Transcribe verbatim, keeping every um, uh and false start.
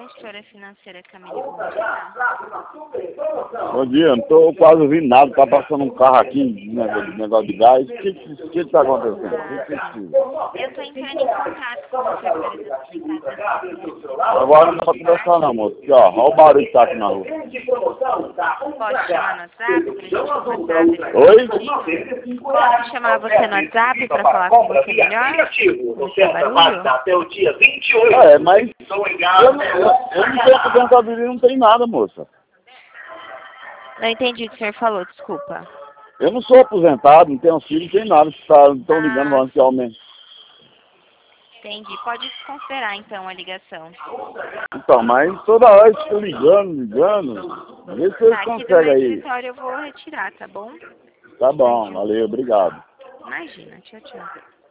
consultora financeira Camille, bom dia. Bom dia, não estou quase ouvindo nada, tá passando um carro aqui, negócio, negócio de gás. O que que está acontecendo? O que que precisa? Eu estou entrando em contato com você para explicar. Agora não pode conversar não, moço. Aqui, ó, olha o barulho que tá aqui na rua. Posso chamar no WhatsApp para a gente conversar? Oi? Posso chamar você no WhatsApp para falar com você melhor? Oferta válida até o dia vinte e oito. É, mas eu não, eu, eu não tenho aposentadoria, não tem nada, moça. Não entendi o que o senhor falou, desculpa. Eu não sou aposentado, não tenho filho, não tenho nada. Estão ligando falando que aumenta. Entendi. Pode considerar, então, a ligação. Então, mas toda hora estou ligando, ligando. Vê se vocês Tá, aqui do conseguem meu aí. escritório eu vou retirar, tá bom? Tá bom, valeu, obrigado. Imagina, tchau, tchau.